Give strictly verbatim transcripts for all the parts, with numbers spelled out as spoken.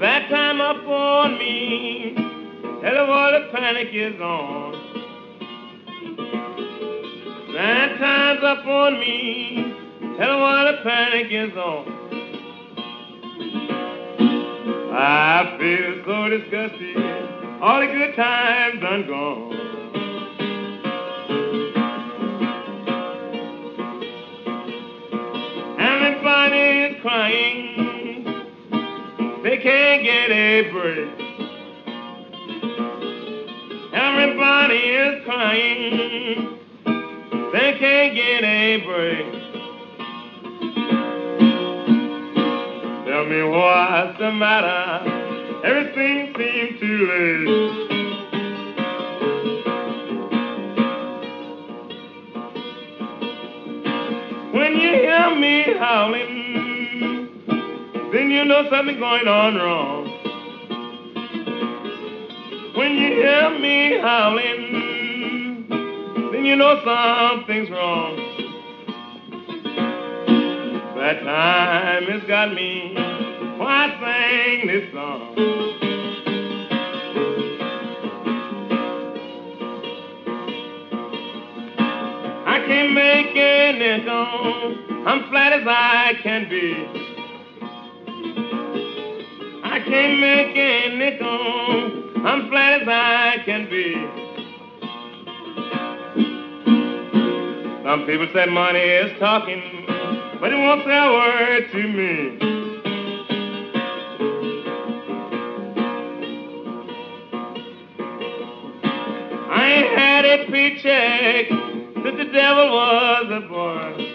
Bad time upon me. Tell you what, the panic is on. Bad times upon me. Tell you what, the panic is on. I feel so disgusted. All the good times done gone. Everybody is crying. They can't get a break. Everybody is crying. They can't get a break. Tell me what's the matter? Everything seems too late. When you hear me howling, then you know something's going on wrong. When you hear me howling, then you know something's wrong. That time has got me, why I sing this song? I can't make a nickel, I'm flat as I can be. I can't make a nickel, I'm flat as I can be. Some people say money is talking, but it won't say a word to me. I ain't had a paycheck since the devil was a boy.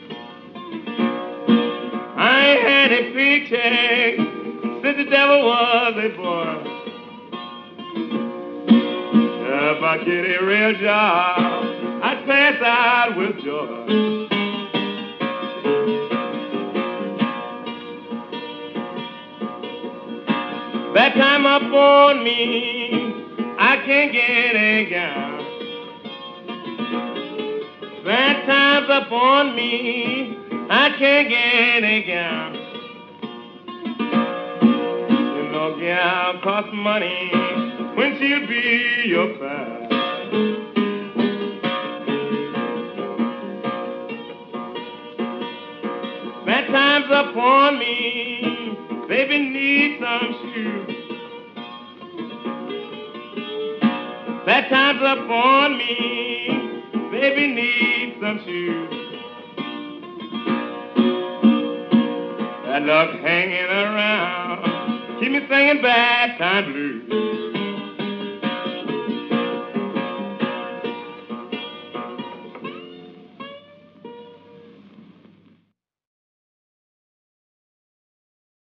I ain't had a paycheck since the devil was a boy. If I get a real job, I'd pass out with joy. That time upon me, I can't get a gown. That time's upon me, I can't get a gown. You know, gown costs money when she'll be your pal. That time's upon me, baby need some shoes. That time's upon me, baby need some shoes. That luck hanging around, keep me singing bad time blues.